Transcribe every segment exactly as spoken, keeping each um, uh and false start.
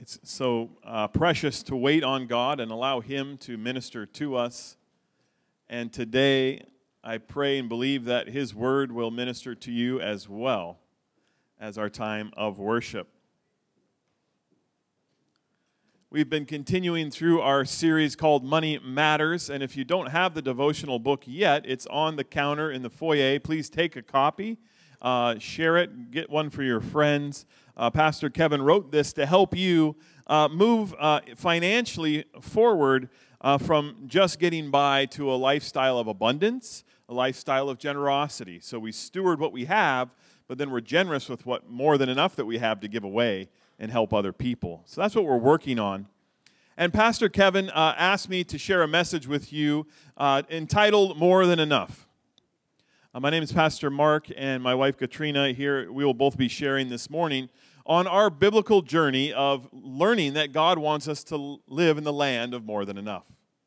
It's so uh, precious to wait on God and allow Him to minister to us. And today, I pray and believe that His Word will minister to you as well as our time of worship. We've been continuing through our series called Money Matters, and if you don't have the devotional book yet, it's on the counter in the foyer. Please take a copy, uh, share it, get one for your friends. Uh, Pastor Kevin wrote this to help you uh, move uh, financially forward uh, from just getting by to a lifestyle of abundance, a lifestyle of generosity. So we steward what we have, but then we're generous with what more than enough that we have to give away and help other people. So that's what we're working on. And Pastor Kevin uh, asked me to share a message with you uh, entitled More Than Enough. Uh, my name is Pastor Mark, and my wife Katrina here. We will both be sharing this morning on our biblical journey of learning that God wants us to live in the land of more than enough.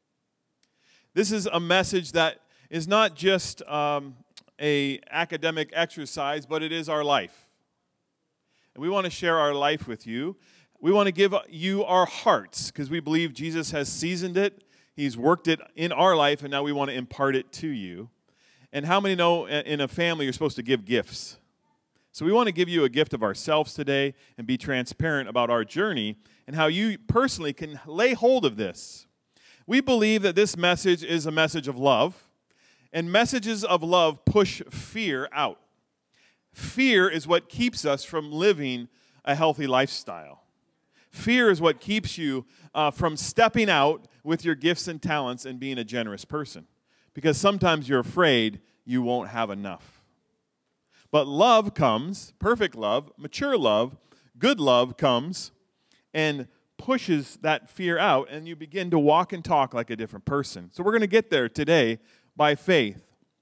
This is a message that is not just um, a academic exercise, but it is our life. And we want to share our life with you. We want to give you our hearts because we believe Jesus has seasoned it. He's worked it in our life, and now we want to impart it to you. And how many know in a family you're supposed to give gifts? So we want to give you a gift of ourselves today and be transparent about our journey and how you personally can lay hold of this. We believe that this message is a message of love, and messages of love push fear out. Fear is what keeps us from living a healthy lifestyle. Fear is what keeps you uh, from stepping out with your gifts and talents and being a generous person. Because sometimes you're afraid you won't have enough. But love comes, perfect love, mature love, good love comes and pushes that fear out, and you begin to walk and talk like a different person. So we're going to get there today by faith.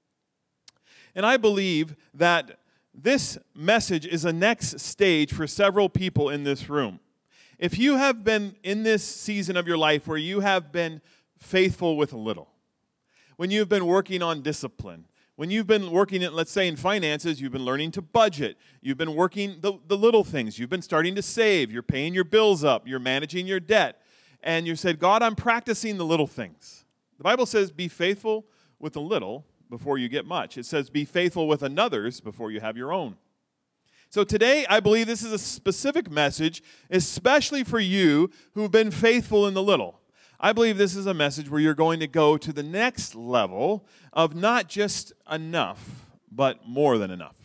And I believe that this message is a next stage for several people in this room. If you have been in this season of your life where you have been faithful with a little, when you've been working on discipline, when you've been working, in, let's say, in finances, you've been learning to budget, you've been working the, the little things, you've been starting to save, you're paying your bills up, you're managing your debt, and you said, God, I'm practicing the little things. The Bible says, be faithful with a little before you get much. It says, be faithful with another's before you have your own. So today, I believe this is a specific message, especially for you who've been faithful in the little. I believe this is a message where you're going to go to the next level of not just enough, but more than enough.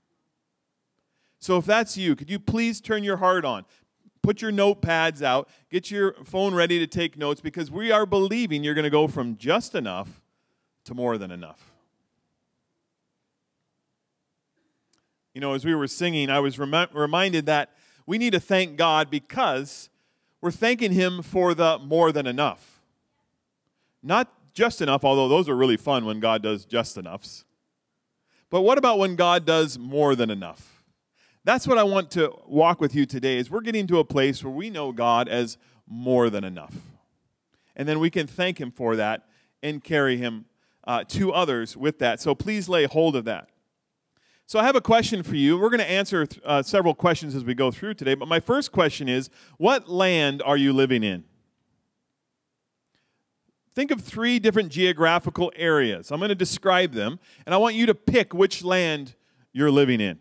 So if that's you, could you please turn your heart on? Put your notepads out. Get your phone ready to take notes because we are believing you're going to go from just enough to more than enough. You know, as we were singing, I was rem- reminded that we need to thank God because we're thanking Him for the more than enough. Not just enough, although those are really fun when God does just enoughs. But what about when God does more than enough? That's what I want to walk with you today, is we're getting to a place where we know God as more than enough. And then we can thank Him for that and carry Him uh, to others with that. So please lay hold of that. So I have a question for you. We're going to answer uh, several questions as we go through today, but my first question is, what land are you living in? Think of three different geographical areas. I'm going to describe them, and I want you to pick which land you're living in.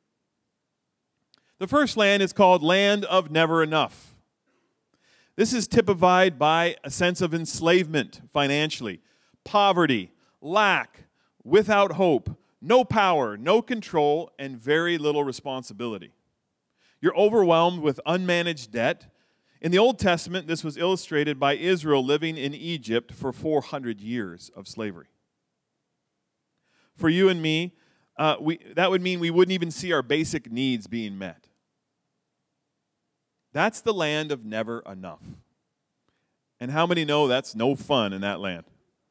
The first land is called Land of Never Enough. This is typified by a sense of enslavement financially, poverty, lack, without hope, no power, no control, and very little responsibility. You're overwhelmed with unmanaged debt. In the Old Testament, this was illustrated by Israel living in Egypt for four hundred years of slavery. For you and me, uh, we, that would mean we wouldn't even see our basic needs being met. That's the land of never enough. And how many know that's no fun in that land?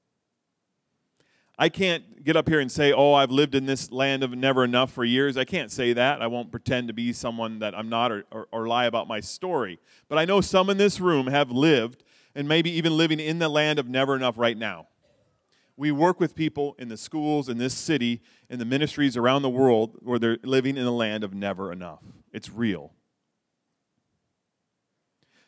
I can't get up here and say, oh, I've lived in this land of never enough for years. I can't say that. I won't pretend to be someone that I'm not or, or, or lie about my story. But I know some in this room have lived and maybe even living in the land of never enough right now. We work with people in the schools in this city, in the ministries around the world where they're living in the land of never enough. It's real.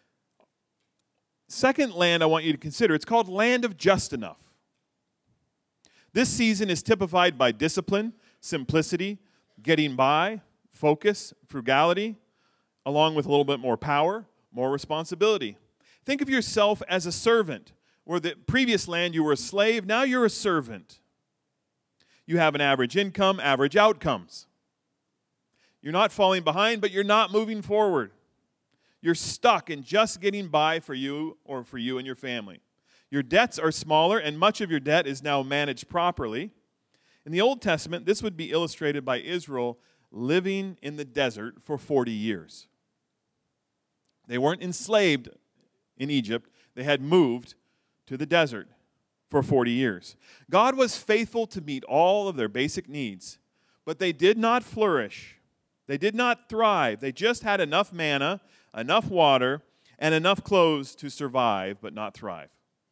second land I want you to consider, it's called land of just enough. This season is typified by discipline, simplicity, getting by, focus, frugality, along with a little bit more power, more responsibility. Think of yourself as a servant. Where the previous land you were a slave, now you're a servant. You have an average income, average outcomes. You're not falling behind, but you're not moving forward. You're stuck in just getting by for you or for you and your family. Your debts are smaller, and much of your debt is now managed properly. In the Old Testament, this would be illustrated by Israel living in the desert for forty years. They weren't enslaved in Egypt. They had moved to the desert for forty years. God was faithful to meet all of their basic needs, but they did not flourish. They did not thrive. They just had enough manna, enough water, and enough clothes to survive, but not thrive.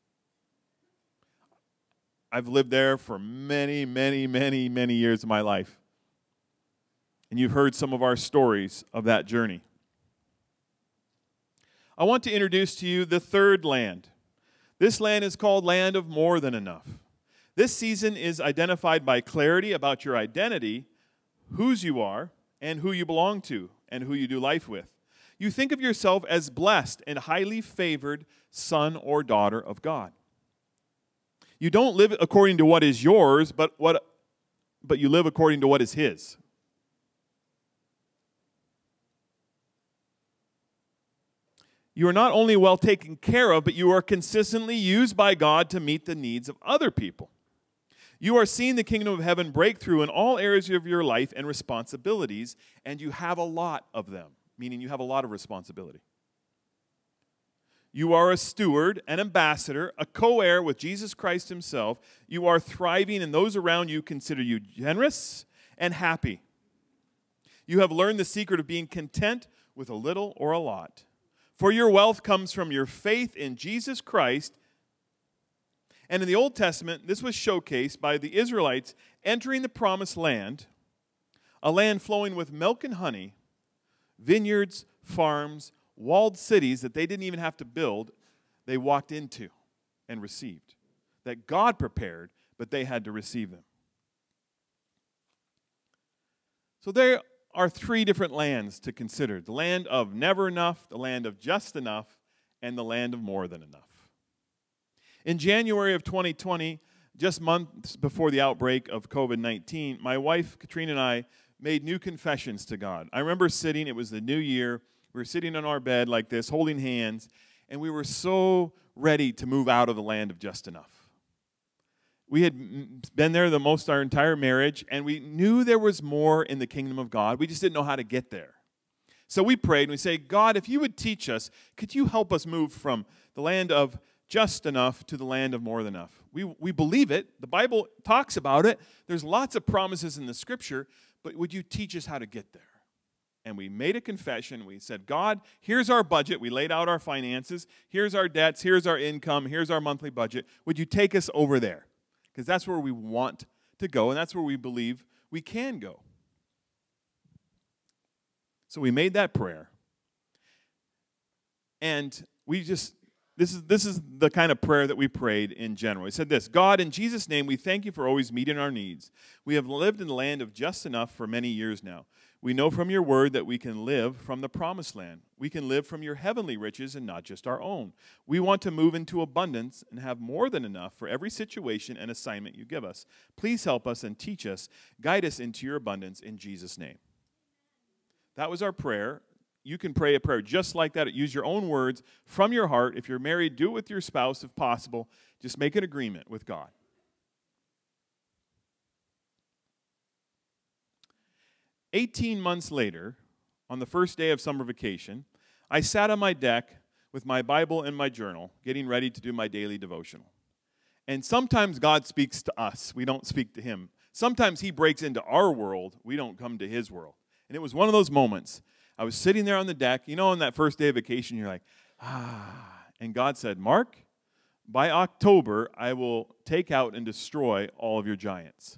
I've lived there for many, many, many, many years of my life. And you've heard some of our stories of that journey. I want to introduce to you the third land. This land is called land of more than enough. This season is identified by clarity about your identity, whose you are, and who you belong to, and who you do life with. You think of yourself as blessed and highly favored son or daughter of God. You don't live according to what is yours, but what, but you live according to what is His. You are not only well taken care of, but you are consistently used by God to meet the needs of other people. You are seeing the kingdom of heaven break through in all areas of your life and responsibilities, and you have a lot of them, meaning you have a lot of responsibility. You are a steward, an ambassador, a co-heir with Jesus Christ Himself. You are thriving, and those around you consider you generous and happy. You have learned the secret of being content with a little or a lot. For your wealth comes from your faith in Jesus Christ. And in the Old Testament, this was showcased by the Israelites entering the promised land, a land flowing with milk and honey, vineyards, farms, walled cities that they didn't even have to build, they walked into and received. That God prepared, but they had to receive them. So there are three different lands to consider. The land of never enough, the land of just enough, and the land of more than enough. In January of twenty twenty, just months before the outbreak of covid nineteen, my wife, Katrina, and I made new confessions to God. I remember sitting, it was the new year, we were sitting on our bed like this, holding hands, and we were so ready to move out of the land of just enough. We had been there the most our entire marriage, and we knew there was more in the kingdom of God. We just didn't know how to get there. So we prayed, and we say, God, if you would teach us, could you help us move from the land of just enough to the land of more than enough? We, we believe it. The Bible talks about it. There's lots of promises in the Scripture, but would you teach us how to get there? And we made a confession. We said, God, here's our budget. We laid out our finances. Here's our debts. Here's our income. Here's our monthly budget. Would you take us over there? Because that's where we want to go, and that's where we believe we can go. So we made that prayer. And we just, this is, this is the kind of prayer that we prayed in general. We said this, God, in Jesus' name, we thank you for always meeting our needs. We have lived in the land of just enough for many years now. We know from your word that we can live from the promised land. We can live from your heavenly riches and not just our own. We want to move into abundance and have more than enough for every situation and assignment you give us. Please help us and teach us. Guide us into your abundance in Jesus' name. That was our prayer. You can pray a prayer just like that. Use your own words from your heart. If you're married, do it with your spouse if possible. Just make an agreement with God. Eighteen months later, on the first day of summer vacation, I sat on my deck with my Bible and my journal, getting ready to do my daily devotional. And sometimes God speaks to us. We don't speak to Him. Sometimes He breaks into our world. We don't come to His world. And it was one of those moments. I was sitting there on the deck. You know, on that first day of vacation, you're like, ah. And God said, Mark, by October, I will take out and destroy all of your giants.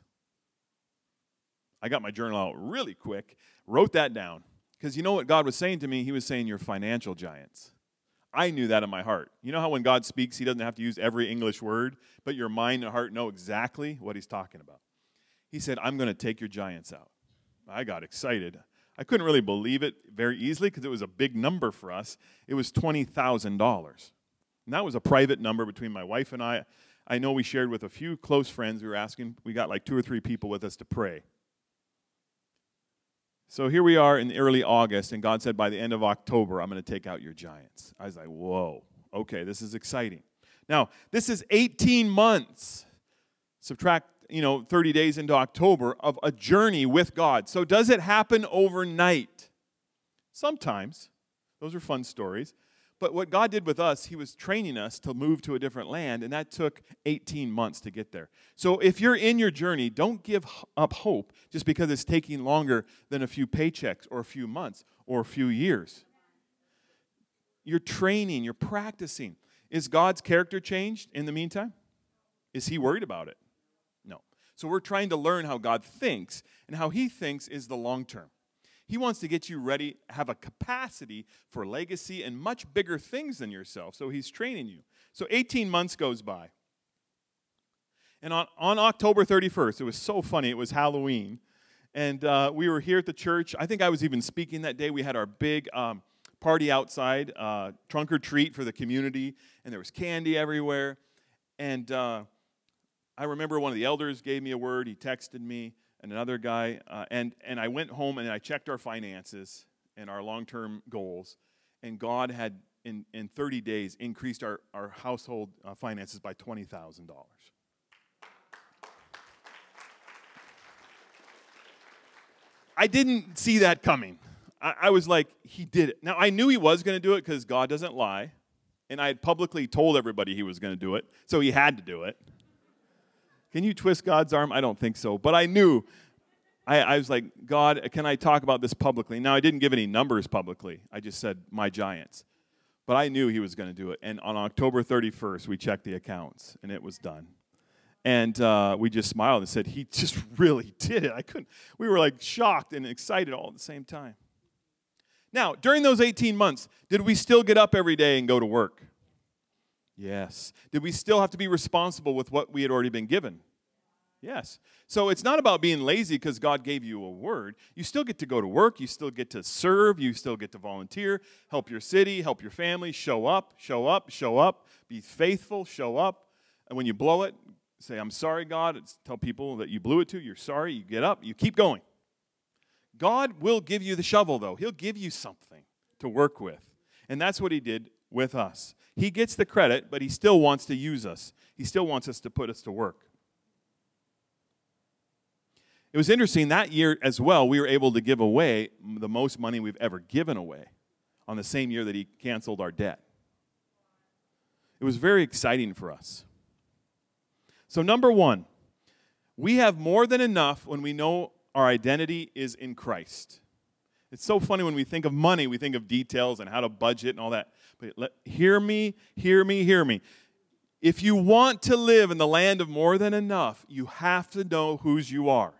I got my journal out really quick, wrote that down. Because you know what God was saying to me? He was saying, your financial giants. I knew that in my heart. You know how when God speaks, he doesn't have to use every English word, but your mind and heart know exactly what he's talking about. He said, I'm going to take your giants out. I got excited. I couldn't really believe it very easily because it was a big number for us. It was twenty thousand dollars. And that was a private number between my wife and I. I know we shared with a few close friends. We were asking, we got like two or three people with us to pray. So here we are in early August, and God said, by the end of October, I'm going to take out your giants. I was like, whoa, okay, this is exciting. Now, this is eighteen months. Subtract, you know, thirty days into October of a journey with God. So does it happen overnight? Sometimes. Those are fun stories. But what God did with us, he was training us to move to a different land, and that took eighteen months to get there. So if you're in your journey, don't give up hope just because it's taking longer than a few paychecks or a few months or a few years. You're training, you're practicing. Is God's character changed in the meantime? Is he worried about it? No. So we're trying to learn how God thinks, and how he thinks is the long term. He wants to get you ready, have a capacity for legacy and much bigger things than yourself. So he's training you. So eighteen months goes by. And on, on October thirty-first, it was so funny. It was Halloween. And uh, we were here at the church. I think I was even speaking that day. We had our big um, party outside, uh, trunk or treat for the community. And there was candy everywhere. And uh, I remember one of the elders gave me a word. He texted me. And another guy, uh, and, and I went home and I checked our finances and our long-term goals, and God had, in, in thirty days, increased our, our household uh, finances by twenty thousand dollars. I didn't see that coming. I, I was like, he did it. Now, I knew he was going to do it because God doesn't lie, and I had publicly told everybody he was going to do it, so he had to do it. Can you twist God's arm? I don't think so. But I knew. I, I was like, God, can I talk about this publicly? Now, I didn't give any numbers publicly. I just said, my giants. But I knew he was going to do it. And on October thirty-first, we checked the accounts, and it was done. And uh, we just smiled and said, he just really did it. I couldn't. We were like shocked and excited all at the same time. Now, during those eighteen months, did we still get up every day and go to work? Yes. Did we still have to be responsible with what we had already been given? Yes. So it's not about being lazy because God gave you a word. You still get to go to work. You still get to serve. You still get to volunteer, help your city, help your family, show up, show up, show up, be faithful, show up. And when you blow it, say, I'm sorry, God. It's, tell people that you blew it to. You're sorry. You get up. You keep going. God will give you the shovel, though. He'll give you something to work with. And that's what he did with us. He gets the credit, but he still wants to use us. He still wants us to put us to work. It was interesting, that year as well, we were able to give away the most money we've ever given away on the same year that he canceled our debt. It was very exciting for us. So number one, we have more than enough when we know our identity is in Christ. It's so funny when we think of money, we think of details and how to budget and all that. But let, hear me, hear me, hear me. If you want to live in the land of more than enough, you have to know whose you are.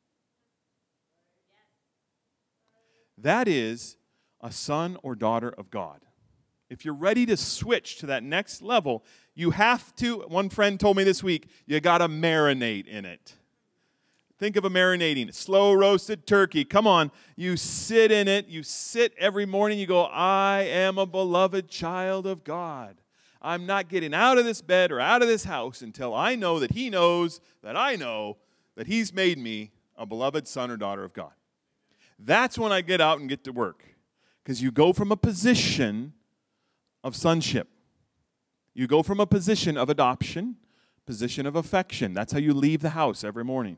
That is a son or daughter of God. If you're ready to switch to that next level, you have to, one friend told me this week, you got to marinate in it. Think of a marinating, slow roasted turkey. Come on, you sit in it. You sit every morning. You go, I am a beloved child of God. I'm not getting out of this bed or out of this house until I know that he knows that I know that he's made me a beloved son or daughter of God. That's when I get out and get to work. Because you go from a position of sonship. You go from a position of adoption, position of affection. That's how you leave the house every morning.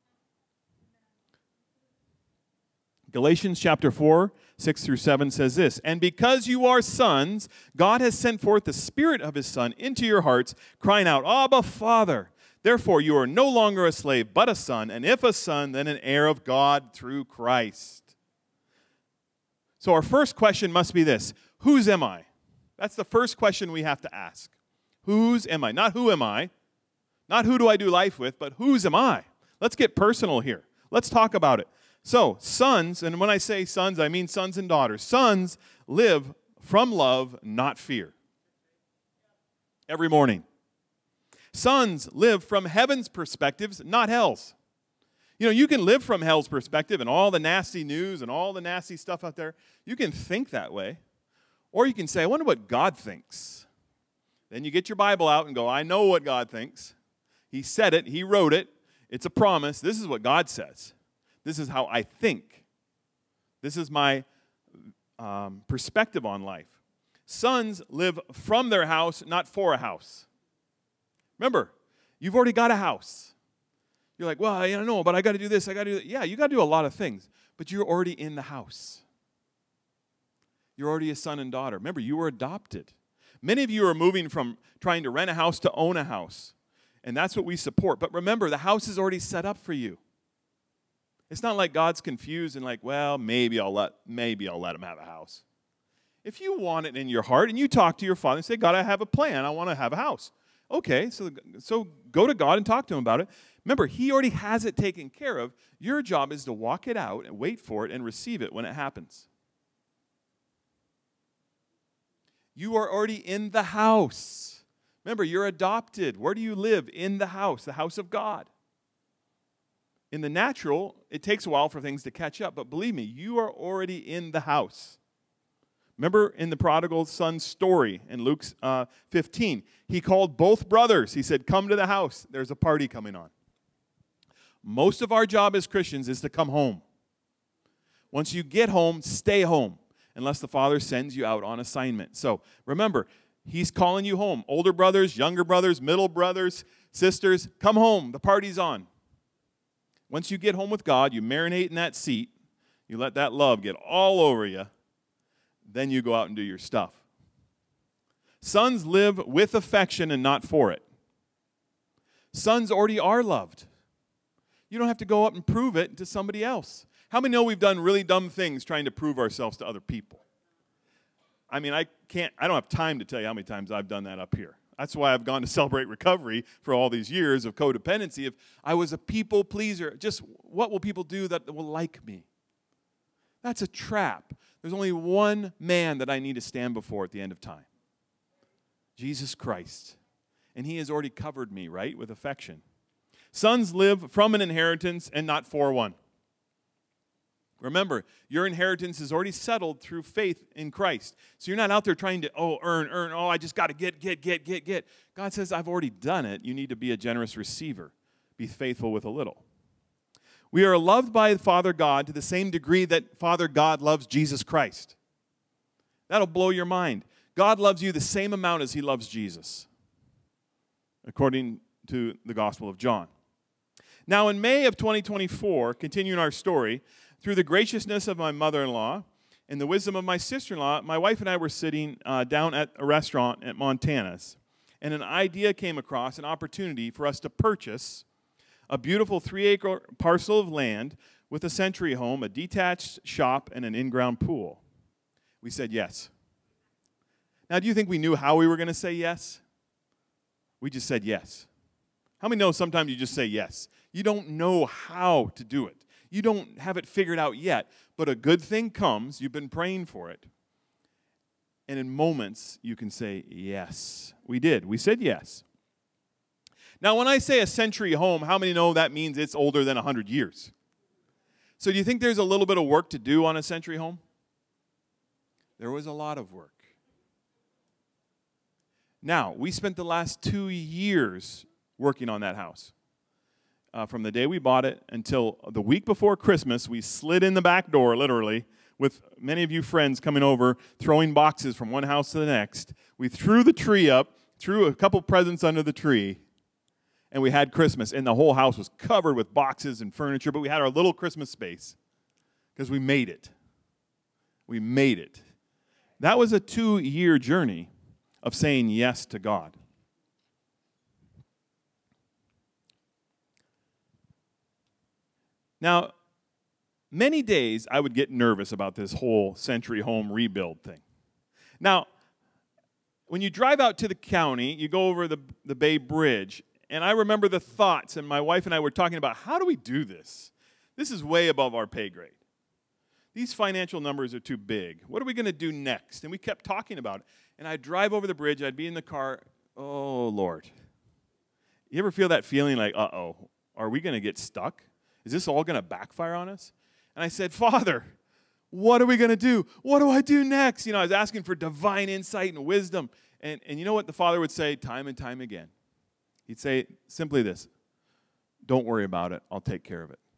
Galatians chapter four, six through seven says this, and because you are sons, God has sent forth the Spirit of his Son into your hearts, crying out, Abba, Father. Therefore, you are no longer a slave, but a son, and if a son, then an heir of God through Christ. So our first question must be this, whose am I? That's the first question we have to ask. Whose am I? Not who am I, not who do I do life with, but whose am I? Let's get personal here. Let's talk about it. So, sons, and when I say sons, I mean sons and daughters. Sons live from love, not fear. Every morning. Sons live from heaven's perspectives, not hell's. You know, you can live from hell's perspective and all the nasty news and all the nasty stuff out there. You can think that way. Or you can say, I wonder what God thinks. Then you get your Bible out and go, I know what God thinks. He said it. He wrote it. It's a promise. This is what God says. This is how I think. This is my um, perspective on life. Sons live from their house, not for a house. Remember, you've already got a house. You're like, well, I don't know, but I got to do this, I got to do that. Yeah, you got to do a lot of things, but you're already in the house. You're already a son and daughter. Remember, you were adopted. Many of you are moving from trying to rent a house to own a house, and that's what we support. But remember, the house is already set up for you. It's not like God's confused and like, well, maybe I'll let maybe I'll let him have a house. If you want it in your heart and you talk to your father and say, God, I have a plan. I want to have a house. Okay, so, so go to God and talk to him about it. Remember, he already has it taken care of. Your job is to walk it out and wait for it and receive it when it happens. You are already in the house. Remember, you're adopted. Where do you live? In the house, the house of God. In the natural, it takes a while for things to catch up, but believe me, you are already in the house. Remember in the prodigal son story in Luke uh, fifteen, he called both brothers. He said, come to the house. There's a party coming on. Most of our job as Christians is to come home. Once you get home, stay home, unless the Father sends you out on assignment. So remember, he's calling you home. Older brothers, younger brothers, middle brothers, sisters, come home. The party's on. Once you get home with God, you marinate in that seat, you let that love get all over you, then you go out and do your stuff. Sons live with affection and not for it. Sons already are loved. You don't have to go up and prove it to somebody else. How many know we've done really dumb things trying to prove ourselves to other people? I mean, I can't, I don't have time to tell you how many times I've done that up here. That's why I've gone to Celebrate Recovery for all these years of codependency. If I was a people pleaser, just what will people do that will like me? That's a trap. There's only one man that I need to stand before at the end of time. Jesus Christ. And he has already covered me, right, with affection. Sons live from an inheritance and not for one. Remember, your inheritance is already settled through faith in Christ. So you're not out there trying to, oh, earn, earn, oh, I just got to get, get, get, get, get. God says, I've already done it. You need to be a generous receiver. Be faithful with a little. We are loved by Father God to the same degree that Father God loves Jesus Christ. That'll blow your mind. God loves you the same amount as he loves Jesus, according to the Gospel of John. Now, in May of twenty twenty-four, continuing our story, through the graciousness of my mother-in-law and the wisdom of my sister-in-law, my wife and I were sitting uh, down at a restaurant at Montana's, and an idea came across, an opportunity for us to purchase a beautiful three-acre parcel of land with a century home, a detached shop, and an in-ground pool. We said yes. Now, do you think we knew how we were going to say yes? We just said yes. How many know sometimes you just say yes? You don't know how to do it. You don't have it figured out yet, but a good thing comes. You've been praying for it. And in moments, you can say yes. We did. We said yes. Now, when I say a century home, how many know that means it's older than one hundred years? So do you think there's a little bit of work to do on a century home? There was a lot of work. Now, we spent the last two years working on that house. Uh, from the day we bought it until the week before Christmas, we slid in the back door, literally, with many of you friends coming over, throwing boxes from one house to the next. We threw the tree up, threw a couple presents under the tree, and we had Christmas. And the whole house was covered with boxes and furniture, but we had our little Christmas space because we made it. We made it. That was a two-year journey of saying yes to God. Now, many days I would get nervous about this whole century home rebuild thing. Now, when you drive out to the county, you go over the, the Bay Bridge, and I remember the thoughts, and my wife and I were talking about, how do we do this? This is way above our pay grade. these financial numbers are too big. What are we going to do next? And we kept talking about it. And I'd drive over the bridge. I'd be in the car. Oh, Lord. You ever feel that feeling like, uh-oh, are we going to get stuck? Is this all going to backfire on us? And I said, Father, what are we going to do? What do I do next? You know, I was asking for divine insight and wisdom. And, and you know what the Father would say time and time again? He'd say simply this, don't worry about it. I'll take care of it.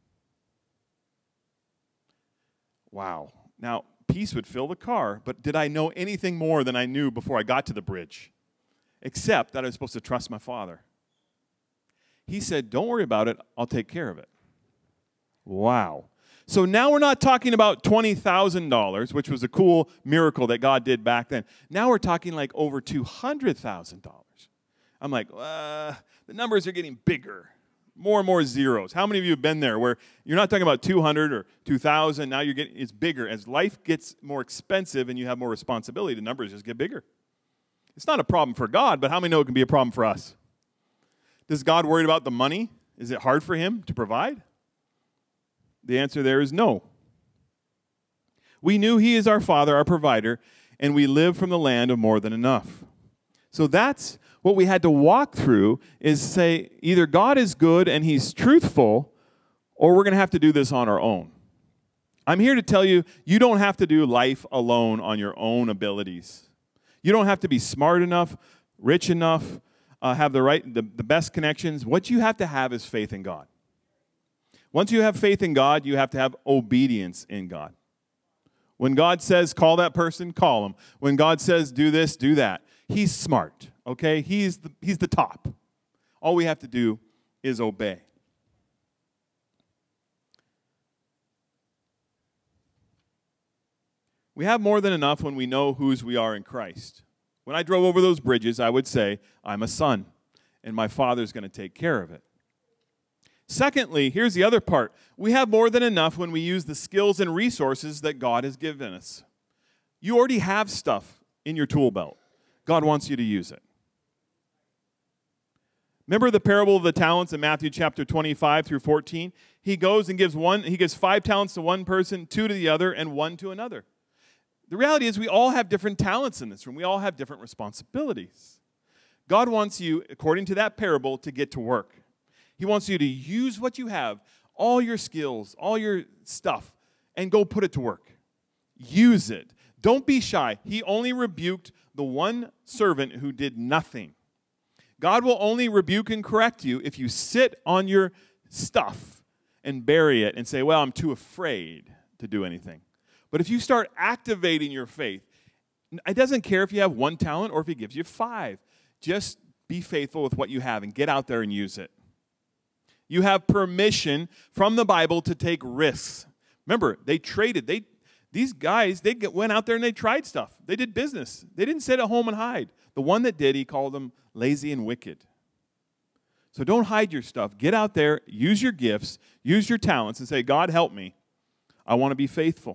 Wow. Now, peace would fill the car, but did I know anything more than I knew before I got to the bridge? Except that I was supposed to trust my Father. He said, don't worry about it. I'll take care of it. Wow. So now we're not talking about twenty thousand dollars, which was a cool miracle that God did back then. Now we're talking like over two hundred thousand dollars. I'm like, uh, the numbers are getting bigger. More and more zeros. How many of you have been there where you're not talking about two hundred or two thousand, now you're getting, it's bigger. As life gets more expensive and you have more responsibility, the numbers just get bigger. It's not a problem for God, but how many know it can be a problem for us? Does God worry about the money? Is it hard for him to provide? The answer there is no. We knew he is our Father, our provider, and we live from the land of more than enough. So that's what we had to walk through, is say either God is good and he's truthful, or we're going to have to do this on our own. I'm here to tell you, you don't have to do life alone on your own abilities. You don't have to be smart enough, rich enough, uh, have the right, the, the best connections. What you have to have is faith in God. Once you have faith in God, you have to have obedience in God. When God says, call that person, call him. When God says, do this, do that. He's smart, okay? He's the, he's the top. All we have to do is obey. We have more than enough when we know whose we are in Christ. When I drove over those bridges, I would say, I'm a son, and my Father's going to take care of it. Secondly, here's the other part. We have more than enough when we use the skills and resources that God has given us. You already have stuff in your tool belt. God wants you to use it. Remember the parable of the talents in Matthew chapter twenty-five through fourteen? He goes and gives one, he gives five talents to one person, two to the other, and one to another. The reality is we all have different talents in this room. We all have different responsibilities. God wants you, according to that parable, to get to work. He wants you to use what you have, all your skills, all your stuff, and go put it to work. Use it. Don't be shy. He only rebuked the one servant who did nothing. God will only rebuke and correct you if you sit on your stuff and bury it and say, well, I'm too afraid to do anything. But if you start activating your faith, it doesn't care if you have one talent or if he gives you five. Just be faithful with what you have and get out there and use it. You have permission from the Bible to take risks. Remember, they traded. They, these guys, they get, went out there and they tried stuff. They did business. They didn't sit at home and hide. The one that did, he called them lazy and wicked. So don't hide your stuff. Get out there, use your gifts, use your talents, and say, God, help me. I want to be faithful.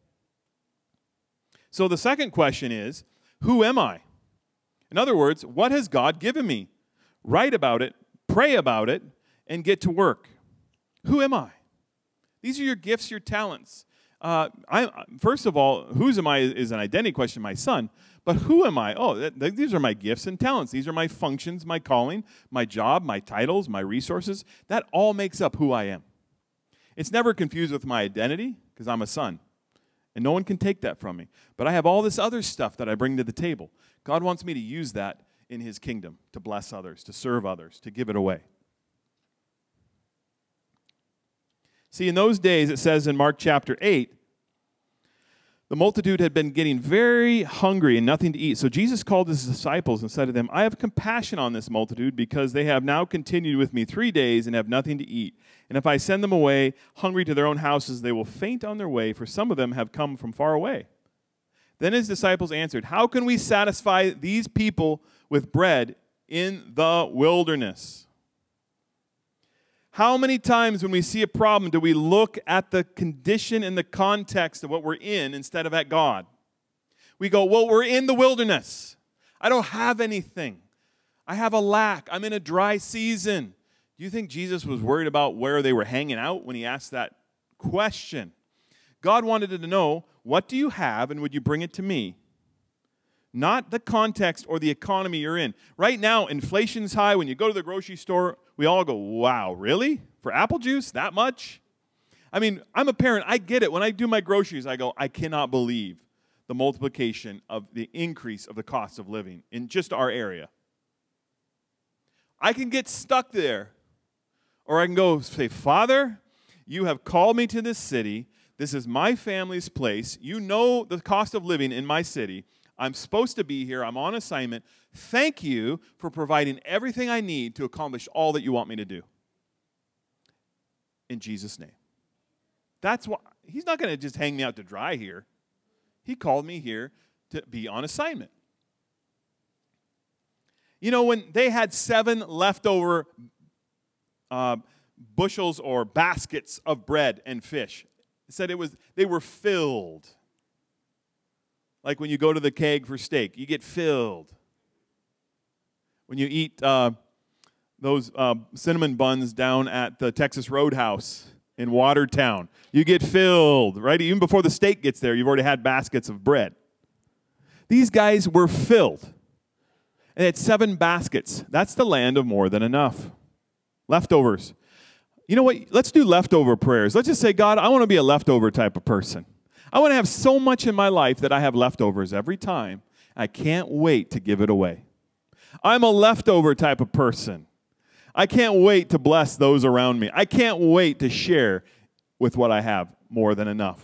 So the second question is, who am I? In other words, what has God given me? Write about it, pray about it, and get to work. Who am I? These are your gifts, your talents. Uh, I, first of all, whose am I is an identity question, my son. But who am I? Oh, th- th- these are my gifts and talents. These are my functions, my calling, my job, my titles, my resources. That all makes up who I am. It's never confused with my identity because I'm a son. And no one can take that from me. But I have all this other stuff that I bring to the table. God wants me to use that in his kingdom, to bless others, to serve others, to give it away. See, in those days, it says in Mark chapter eight, the multitude had been getting very hungry and nothing to eat. So Jesus called his disciples and said to them, I have compassion on this multitude because they have now continued with me three days and have nothing to eat. And if I send them away hungry to their own houses, they will faint on their way, for some of them have come from far away. Then his disciples answered, how can we satisfy these people with bread in the wilderness? How many times when we see a problem do we look at the condition and the context of what we're in instead of at God? We go, well, we're in the wilderness. I don't have anything. I have a lack. I'm in a dry season. Do you think Jesus was worried about where they were hanging out when he asked that question? God wanted to know, what do you have and would you bring it to me? Not the context or the economy you're in. Right now, inflation's high. When you go to the grocery store, we all go, wow, really? For apple juice, that much? I mean, I'm a parent. I get it. When I do my groceries, I go, I cannot believe the multiplication of the increase of the cost of living in just our area. I can get stuck there. Or I can go say, Father, you have called me to this city. This is my family's place. You know the cost of living in my city. I'm supposed to be here. I'm on assignment. Thank you for providing everything I need to accomplish all that you want me to do. In Jesus' name. That's why he's not going to just hang me out to dry here. He called me here to be on assignment. You know, when they had seven leftover uh, bushels or baskets of bread and fish, it said it was they were filled. Like when you go to the keg for steak, you get filled. When you eat uh, those uh, cinnamon buns down at the Texas Roadhouse in Watertown, you get filled, right? Even before the steak gets there, you've already had baskets of bread. These guys were filled. And it's seven baskets. That's the land of more than enough. Leftovers. You know what? Let's do leftover prayers. Let's just say, God, I want to be a leftover type of person. I want to have so much in my life that I have leftovers every time. I can't wait to give it away. I'm a leftover type of person. I can't wait to bless those around me. I can't wait to share with what I have more than enough.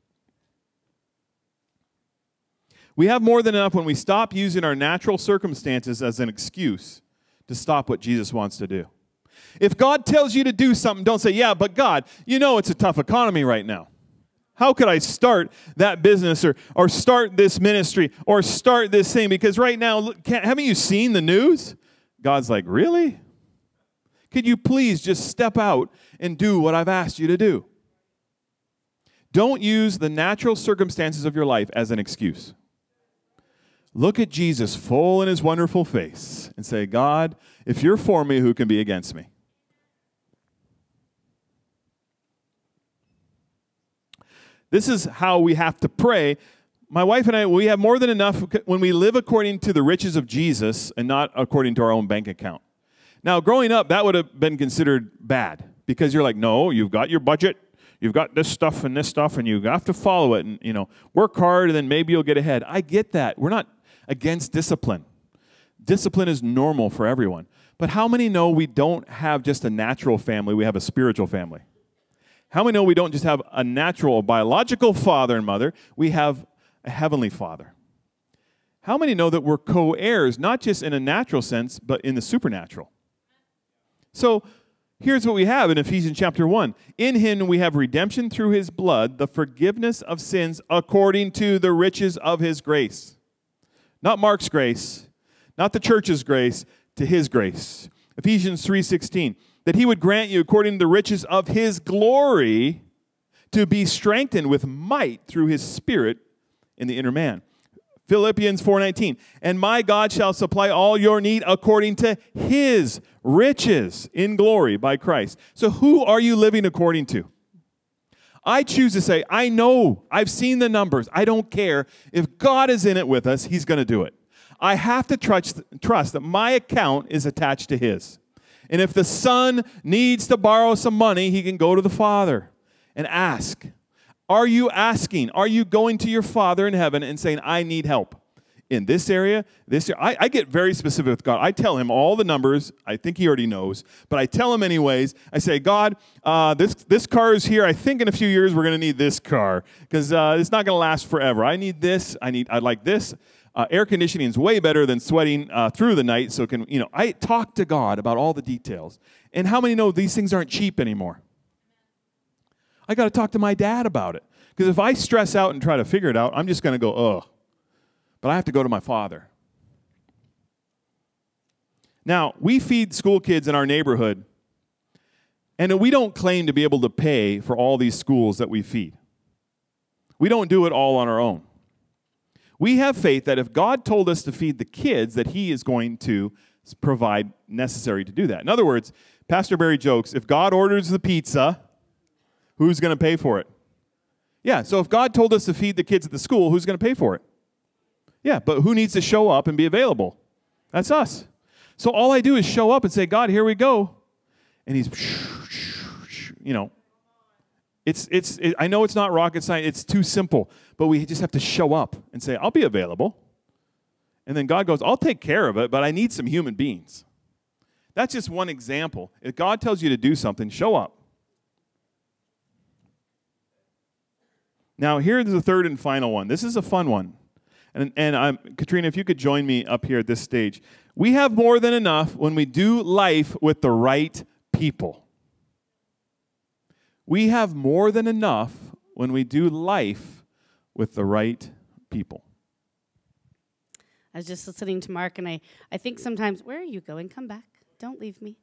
We have more than enough when we stop using our natural circumstances as an excuse to stop what Jesus wants to do. If God tells you to do something, don't say, yeah, but God, you know it's a tough economy right now. How could I start that business or, or start this ministry or start this thing? Because right now, look, can't, haven't you seen the news? God's like, really? Could you please just step out and do what I've asked you to do? Don't use the natural circumstances of your life as an excuse. Look at Jesus full in his wonderful face and say, God, if you're for me, who can be against me? This is how we have to pray. My wife and I, we have more than enough when we live according to the riches of Jesus and not according to our own bank account. Now, growing up, that would have been considered bad because you're like, no, you've got your budget. You've got this stuff and this stuff, and you have to follow it and, you know, work hard, and then maybe you'll get ahead. I get that. We're not against discipline. Discipline is normal for everyone. But how many know we don't have just a natural family, we have a spiritual family? How many know we don't just have a natural, a biological father and mother, we have a heavenly Father? How many know that we're co-heirs, not just in a natural sense, but in the supernatural? So here's what we have in Ephesians chapter one. In him we have redemption through his blood, the forgiveness of sins according to the riches of his grace. Not Mark's grace, not the church's grace, to his grace. Ephesians three sixteen, that he would grant you according to the riches of his glory to be strengthened with might through his Spirit in the inner man. Philippians four nineteen, and my God shall supply all your need according to his riches in glory by Christ. So who are you living according to? I choose to say, I know, I've seen the numbers. I don't care. If God is in it with us, he's going to do it. I have to trust, trust that my account is attached to his. And if the son needs to borrow some money, he can go to the Father and ask. Are you asking? Are you going to your Father in heaven and saying, I need help in this area, this area? I, I get very specific with God. I tell him all the numbers. I think he already knows, but I tell him anyways. I say, God, uh, this this car is here. I think in a few years we're going to need this car because uh, it's not going to last forever. I need this. I need. I like this. Uh, air conditioning is way better than sweating uh, through the night. So can you know? I talk to God about all the details. And how many know these things aren't cheap anymore? I got to talk to my dad about it. Because if I stress out and try to figure it out, I'm just going to go, ugh. But I have to go to my Father. Now, we feed school kids in our neighborhood, and we don't claim to be able to pay for all these schools that we feed. We don't do it all on our own. We have faith that if God told us to feed the kids, that he is going to provide necessary to do that. In other words, Pastor Barry jokes, if God orders the pizza, who's going to pay for it? Yeah, so if God told us to feed the kids at the school, who's going to pay for it? Yeah, but who needs to show up and be available? That's us. So all I do is show up and say, God, here we go. And he's, you know, it's, it's, it, I know it's not rocket science. It's too simple. But we just have to show up and say, I'll be available. And then God goes, I'll take care of it, but I need some human beings. That's just one example. If God tells you to do something, show up. Now, here's the third and final one. This is a fun one. And, and I'm, Katrina, if you could join me up here at this stage. We have more than enough when we do life with the right people. We have more than enough when we do life with the right people. I was just listening to Mark, and I, I think sometimes, where are you going? Come back. Don't leave me.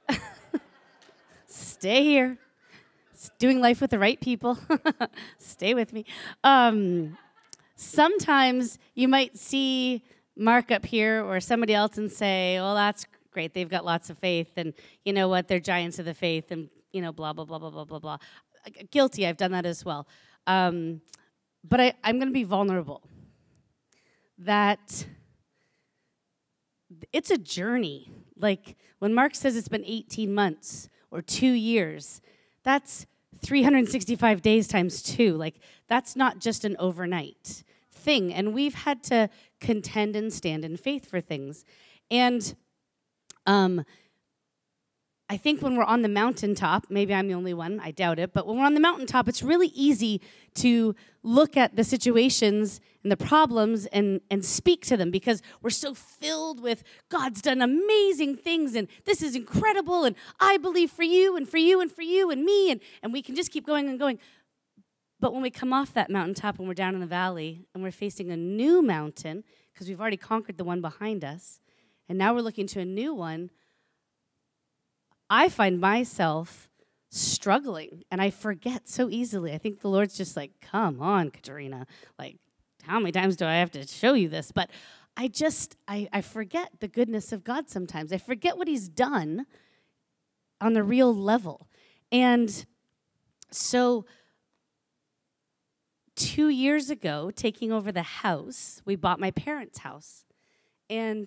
Stay here. Doing life with the right people. Stay with me. Um, sometimes you might see Mark up here or somebody else and say, well, that's great. They've got lots of faith. And you know what? They're giants of the faith and, you know, blah, blah, blah, blah, blah, blah, blah. Guilty. I've done that as well. Um, but I, I'm going to be vulnerable. That it's a journey. Like when Mark says it's been eighteen months or two years, that's three hundred sixty-five days times two. Like, that's not just an overnight thing. And we've had to contend and stand in faith for things. And um, I think when we're on the mountaintop, maybe I'm the only one, I doubt it, but when we're on the mountaintop, it's really easy to look at the situations and the problems and, and speak to them because we're so filled with God's done amazing things and this is incredible and I believe for you and for you and for you and me and, and we can just keep going and going. But when we come off that mountaintop and we're down in the valley and we're facing a new mountain because we've already conquered the one behind us and now we're looking to a new one, I find myself struggling, and I forget so easily. I think the Lord's just like, come on, Katerina. Like, how many times do I have to show you this? But I just, I, I forget the goodness of God sometimes. I forget what he's done on the real level. And so two years ago, taking over the house, we bought my parents' house. And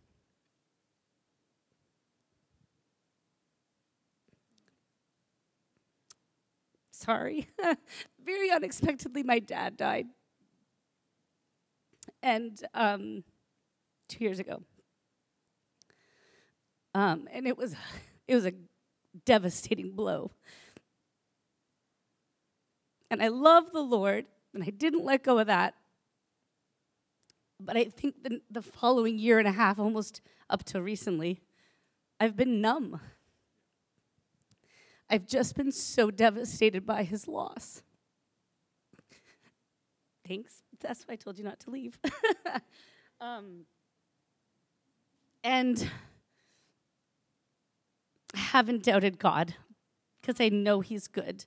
sorry, very unexpectedly, my dad died. And um, two years ago. Um, and it was, it was a devastating blow. And I love the Lord, and I didn't let go of that. But I think the, the following year and a half, almost up to recently, I've been numb. I've just been so devastated by his loss. Thanks. That's why I told you not to leave. um, and I haven't doubted God because I know he's good.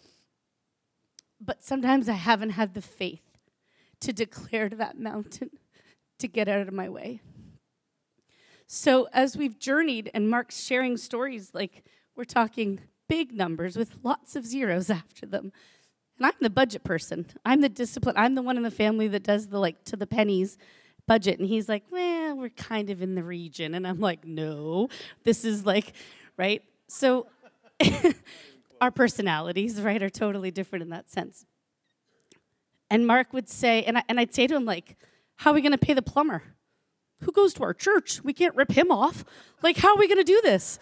But sometimes I haven't had the faith to declare to that mountain to get out of my way. So as we've journeyed and Mark's sharing stories, like we're talking big numbers with lots of zeros after them. And I'm the budget person. I'm the discipline. I'm the one in the family that does the like to the pennies budget. And he's like, well, we're kind of in the region. And I'm like, no, this is like, right? So our personalities, right, are totally different in that sense. And Mark would say, and, I, and I'd say to him, like, how are we going to pay the plumber? Who goes to our church? We can't rip him off. Like, how are we going to do this?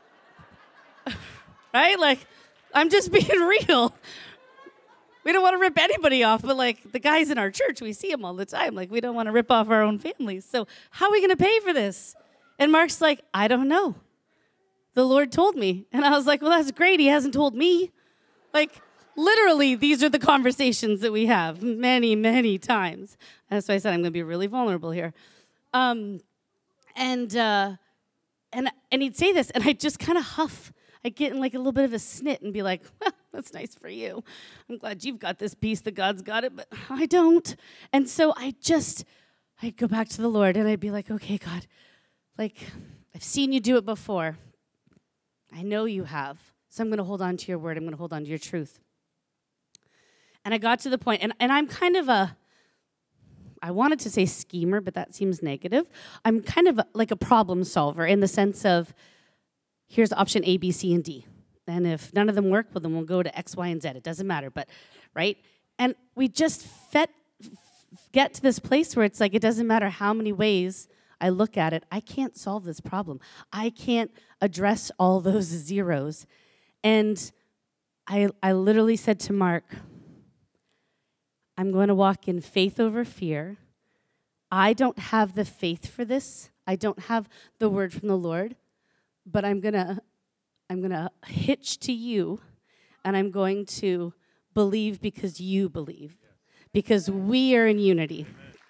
Right? Like, I'm just being real. We don't want to rip anybody off, but like the guys in our church, we see them all the time. Like, we don't want to rip off our own families. So how are we going to pay for this? And Mark's like, I don't know. The Lord told me. And I was like, well, that's great. He hasn't told me. Like, literally, these are the conversations that we have many, many times. And so I said, I'm going to be really vulnerable here. Um, and, uh, and, and he'd say this, and I'd just kind of huff. I'd get in like a little bit of a snit and be like, well, that's nice for you. I'm glad you've got this piece that God's got it, but I don't. And so I just, I'd go back to the Lord and I'd be like, okay, God, like I've seen you do it before. I know you have. So I'm going to hold on to your word. I'm going to hold on to your truth. And I got to the point, and, and I'm kind of a, I wanted to say schemer, but that seems negative. I'm kind of a, like a problem solver in the sense of, here's option A, B, C, and D. And if none of them work, well, then we'll go to X, Y, and Z. It doesn't matter, but, right? And we just fet, get to this place where it's like, it doesn't matter how many ways I look at it, I can't solve this problem. I can't address all those zeros. And I, I literally said to Mark, I'm going to walk in faith over fear. I don't have the faith for this. I don't have the word from the Lord, but I'm going to I'm going to hitch to you, and I'm going to believe because you believe, because we are in unity.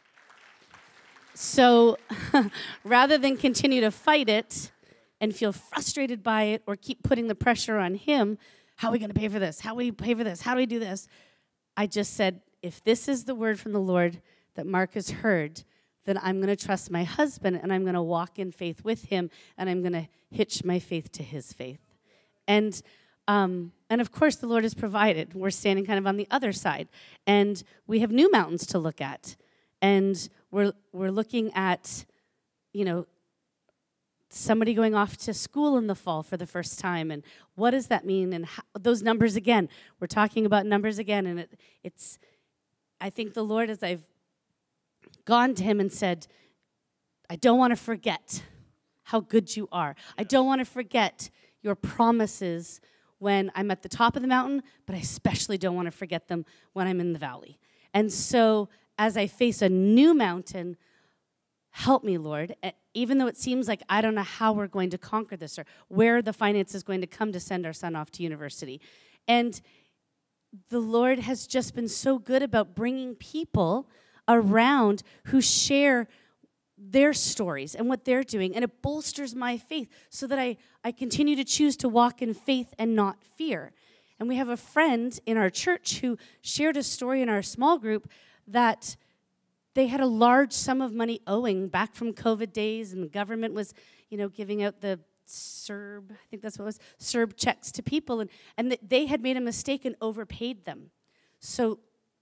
So rather than continue to fight it and feel frustrated by it or keep putting the pressure on him, how are we going to pay for this? How do we pay for this? How do we do this? I just said, if this is the word from the Lord that Mark has heard, then I'm going to trust my husband, and I'm going to walk in faith with him, and I'm going to hitch my faith to his faith. And um, and of course, the Lord has provided. We're standing kind of on the other side, and we have new mountains to look at. And we're we're looking at, you know, somebody going off to school in the fall for the first time, and what does that mean? And how, those numbers again. We're talking about numbers again, and it, it's. I think the Lord, as I've gone to him and said, I don't want to forget how good you are. I don't want to forget your promises when I'm at the top of the mountain, but I especially don't want to forget them when I'm in the valley. And so as I face a new mountain, help me, Lord, even though it seems like I don't know how we're going to conquer this or where the finance is going to come to send our son off to university. And the Lord has just been so good about bringing people around who share their stories and what they're doing, and it bolsters my faith so that I, I continue to choose to walk in faith and not fear. And we have a friend in our church who shared a story in our small group that they had a large sum of money owing back from COVID days, and the government was, you know, giving out the C E R B, I think that's what it was, C E R B checks to people, and, and they had made a mistake and overpaid them. So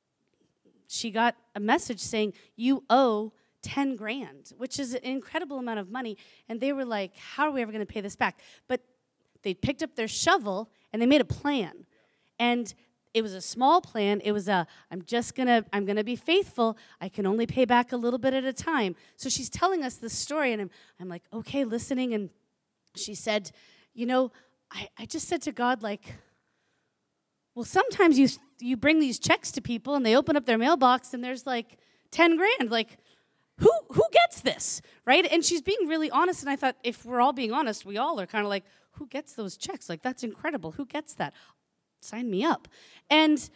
she got a message saying, you owe ten grand, which is an incredible amount of money. And they were like, how are we ever going to pay this back? But they picked up their shovel and they made a plan. And it was a small plan. It was a, I'm just going to, I'm going to be faithful. I can only pay back a little bit at a time. So she's telling us this story, and I'm, I'm like, okay, listening. And she said, you know, I, I just said to God, like, well, sometimes you you bring these checks to people and they open up their mailbox and there's like ten grand. Like, who who gets this, right? And she's being really honest. And I thought, if we're all being honest, we all are kind of like, who gets those checks? Like, that's incredible. Who gets that? Sign me up. And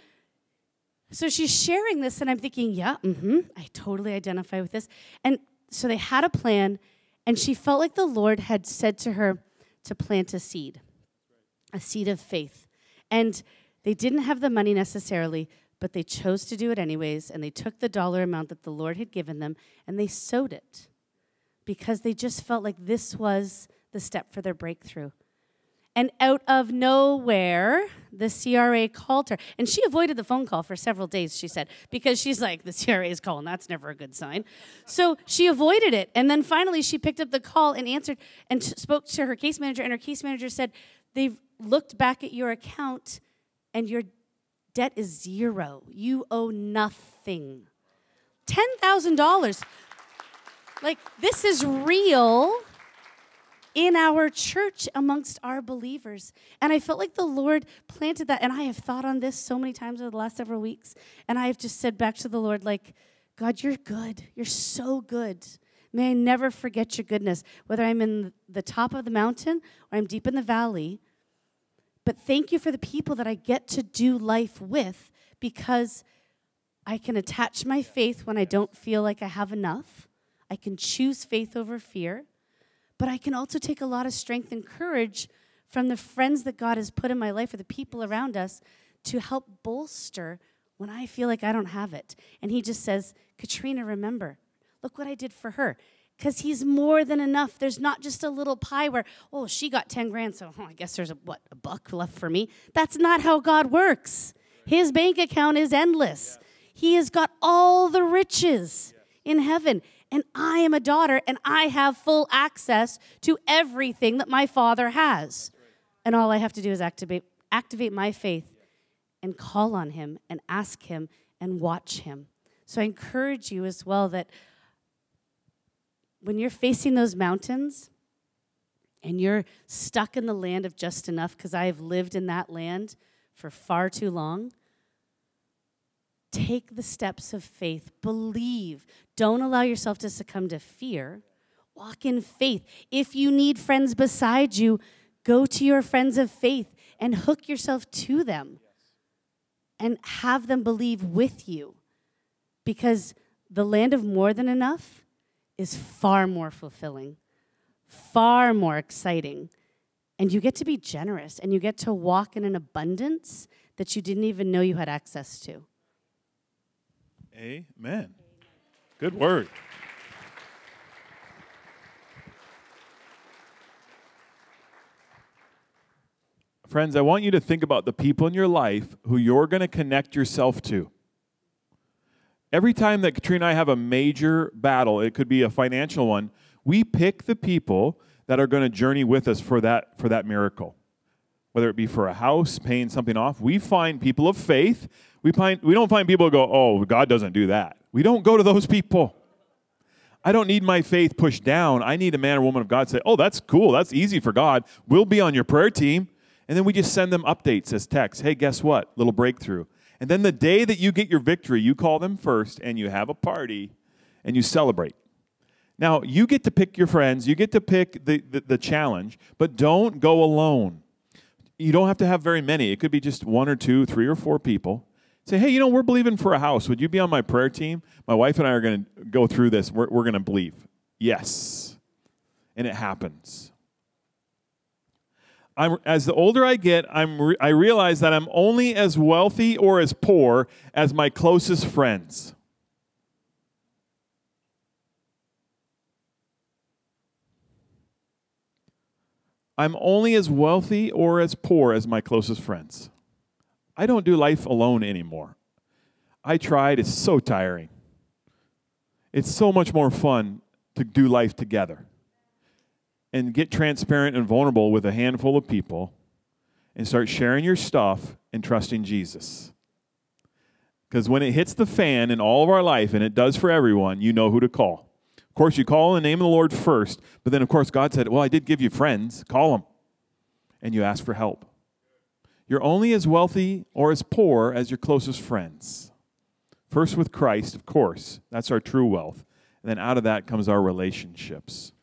so she's sharing this, and I'm thinking, yeah, mm-hmm, I totally identify with this. And so they had a plan, and she felt like the Lord had said to her to plant a seed, a seed of faith. And they didn't have the money necessarily, but they chose to do it anyways, and they took the dollar amount that the Lord had given them, and they sowed it because they just felt like this was the step for their breakthrough. And out of nowhere, the C R A called her. And she avoided the phone call for several days, she said, because she's like, the C R A is calling. That's never a good sign. So she avoided it. And then finally, she picked up the call and answered and t- spoke to her case manager. And her case manager said, they've looked back at your account, and your debt is zero. You owe nothing. ten thousand dollars. Like, this is real in our church amongst our believers. And I felt like the Lord planted that. And I have thought on this so many times over the last several weeks. And I have just said back to the Lord, like, God, you're good. You're so good. May I never forget your goodness, whether I'm in the top of the mountain or I'm deep in the valley. But thank you for the people that I get to do life with, because I can attach my faith when I don't feel like I have enough. I can choose faith over fear. But I can also take a lot of strength and courage from the friends that God has put in my life, or the people around us, to help bolster when I feel like I don't have it. And he just says, Katrina, remember, look what I did for her. Because he's more than enough. There's not just a little pie where, oh, she got ten grand, so oh, I guess there's, a, what, a buck left for me. That's not how God works. His bank account is endless. He has got all the riches in heaven. And I am a daughter, and I have full access to everything that my Father has. And all I have to do is activate, activate my faith and call on him and ask him and watch him. So I encourage you as well that when you're facing those mountains and you're stuck in the land of just enough, because I have lived in that land for far too long, take the steps of faith. Believe. Don't allow yourself to succumb to fear. Walk in faith. If you need friends beside you, go to your friends of faith and hook yourself to them and have them believe with you. Because the land of more than enough is far more fulfilling, far more exciting. And you get to be generous, and you get to walk in an abundance that you didn't even know you had access to. Amen. Good word. Friends, I want you to think about the people in your life who you're going to connect yourself to. Every time that Katrina and I have a major battle, it could be a financial one, we pick the people that are going to journey with us for that, for that miracle. Whether it be for a house, paying something off, we find people of faith. We find we don't find people who go, oh, God doesn't do that. We don't go to those people. I don't need my faith pushed down. I need a man or woman of God say, oh, that's cool. That's easy for God. We'll be on your prayer team. And then we just send them updates as texts. Hey, guess what? Little breakthrough. And then the day that you get your victory, you call them first and you have a party and you celebrate. Now, you get to pick your friends. You get to pick the, the, the challenge, but don't go alone. You don't have to have very many. It could be just one or two, three or four people. Say, hey, you know, we're believing for a house. Would you be on my prayer team? My wife and I are going to go through this. We're, we're going to believe. Yes. And it happens. I'm, as the older I get, I'm re- I realize that I'm only as wealthy or as poor as my closest friends. I'm only as wealthy or as poor as my closest friends. I don't do life alone anymore. I tried. It's so tiring. It's so much more fun to do life together and get transparent and vulnerable with a handful of people and start sharing your stuff and trusting Jesus. Because when it hits the fan in all of our life, and it does for everyone, you know who to call. Of course, you call in the name of the Lord first, but then, of course, God said, well, I did give you friends. Call them. And you ask for help. You're only as wealthy or as poor as your closest friends. First with Christ, of course. That's our true wealth. And then out of that comes our relationships.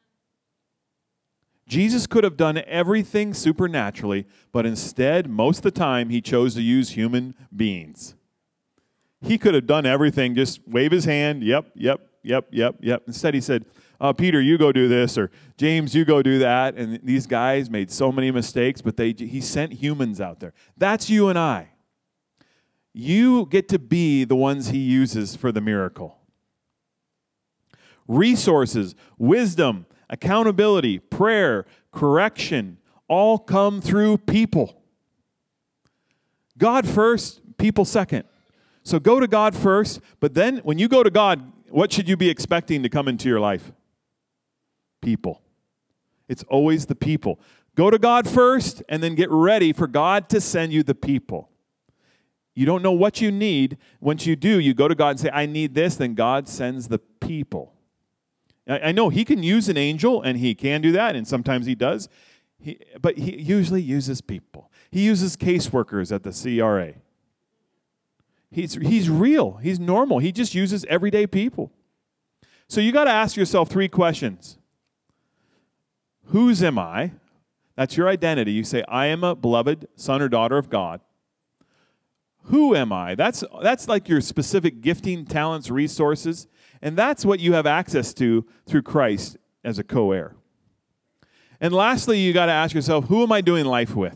Jesus could have done everything supernaturally, but instead, most of the time, he chose to use human beings. He could have done everything, just wave his hand, yep, yep, yep, yep, yep. Instead, he said, uh, Peter, you go do this, or James, you go do that. And these guys made so many mistakes, but they he sent humans out there. That's you and I. You get to be the ones he uses for the miracle. Resources, wisdom, accountability, prayer, correction, all come through people. God first, people second. So go to God first, but then when you go to God, what should you be expecting to come into your life? People. It's always the people. Go to God first, and then get ready for God to send you the people. You don't know what you need. Once you do, you go to God and say, I need this, then God sends the people. I know he can use an angel, and he can do that, and sometimes he does, he, but he usually uses people. He uses caseworkers at the C R A. He's, he's real. He's normal. He just uses everyday people. So you got to ask yourself three questions. Whose am I? That's your identity. You say, I am a beloved son or daughter of God. Who am I? That's, that's like your specific gifting, talents, resources. And that's what you have access to through Christ as a co-heir. And lastly, you got to ask yourself, who am I doing life with?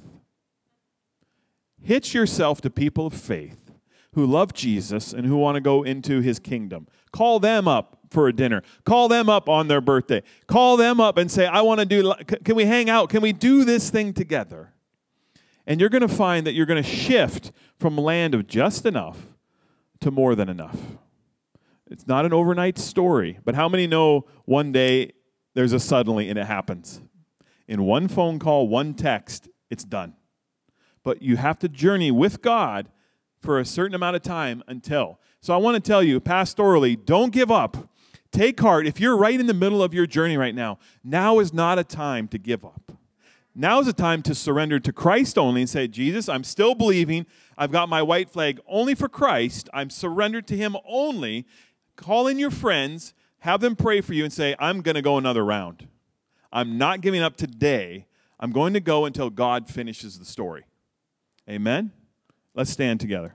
Hitch yourself to people of faith who love Jesus and who want to go into his kingdom. Call them up for a dinner. Call them up on their birthday. Call them up and say, I want to do, can we hang out? Can we do this thing together? And you're going to find that you're going to shift from land of just enough to more than enough. It's not an overnight story, but how many know one day there's a suddenly and it happens? In one phone call, one text, it's done. But you have to journey with God for a certain amount of time until. So I want to tell you, pastorally, don't give up. Take heart. If you're right in the middle of your journey right now, now is not a time to give up. Now is a time to surrender to Christ only and say, Jesus, I'm still believing. I've got my white flag only for Christ. I'm surrendered to him only. Call in your friends, have them pray for you and say, I'm going to go another round. I'm not giving up today. I'm going to go until God finishes the story. Amen? Let's stand together.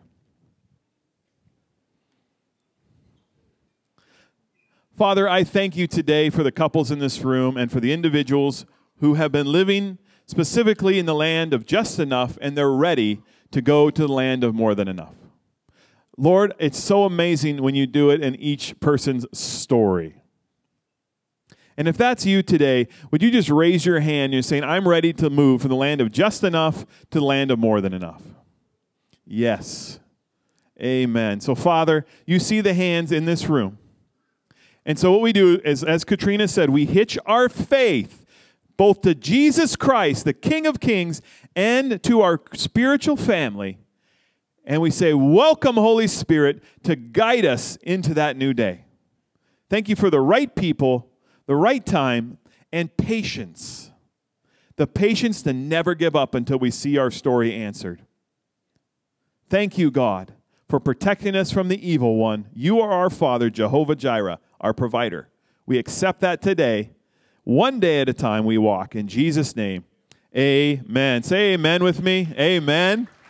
Father, I thank you today for the couples in this room and for the individuals who have been living specifically in the land of just enough, and they're ready to go to the land of more than enough. Lord, it's so amazing when you do it in each person's story. And if that's you today, would you just raise your hand? You're saying, I'm ready to move from the land of just enough to the land of more than enough. Yes. Amen. So, Father, you see the hands in this room. And so what we do is, as Katrina said, we hitch our faith both to Jesus Christ, the King of Kings, and to our spiritual family. And we say, welcome, Holy Spirit, to guide us into that new day. Thank you for the right people, the right time, and patience. The patience to never give up until we see our story answered. Thank you, God, for protecting us from the evil one. You are our Father, Jehovah Jireh, our provider. We accept that today. One day at a time we walk. In Jesus' name, amen. Say amen with me. Amen.